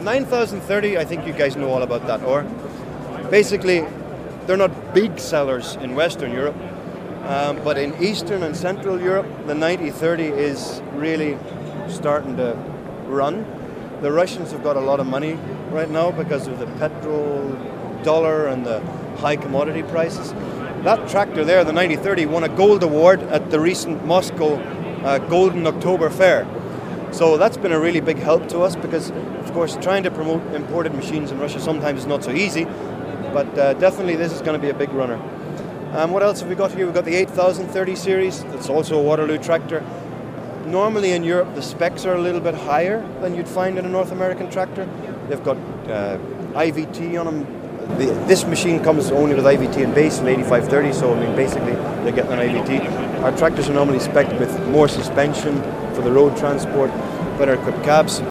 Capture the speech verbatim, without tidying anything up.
nine thousand thirty, I think you guys know all about that, or basically they're not big sellers in Western Europe, um, but in Eastern and Central Europe, the ninety thirty is really starting to run. The Russians have got a lot of money right now because of the petrol, dollar, and the high commodity prices. That tractor there, the ninety thirty, won a gold award at the recent Moscow uh, Golden October Fair. So that's been a really big help to us because, of course, trying to promote imported machines in Russia sometimes is not so easy, but uh, definitely this is going to be a big runner. Um, what else have we got here? We've got the eight thousand thirty series. That's also a Waterloo tractor. Normally in Europe, the specs are a little bit higher than you'd find in a North American tractor. They've got uh, I V T on them. The, this machine comes only with I V T and base and eighty-five thirty, so I mean basically they're getting an I V T. Our tractors are normally spec'd with more suspension for the road transport, better equipped cabs.